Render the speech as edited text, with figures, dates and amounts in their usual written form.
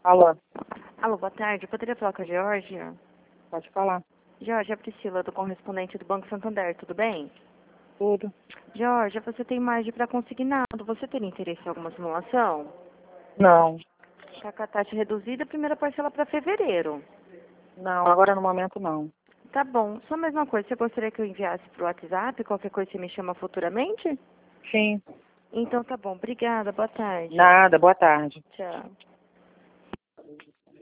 Alô, Alô, boa tarde. Eu poderia falar com a Georgia? pode falar. Georgia, é a Priscila, do correspondente do Banco Santander, tudo bem? Tudo? Georgia, você tem margem para consignado. Você teria interesse em alguma simulação? Não, Tá com a taxa reduzida, primeira parcela para fevereiro. não, agora no momento não. Tá bom. Só mais uma coisa, você gostaria que eu enviasse pro WhatsApp? Qualquer coisa você me chama futuramente? Sim, Então tá bom. Obrigada, boa tarde. nada, boa tarde. Tchau.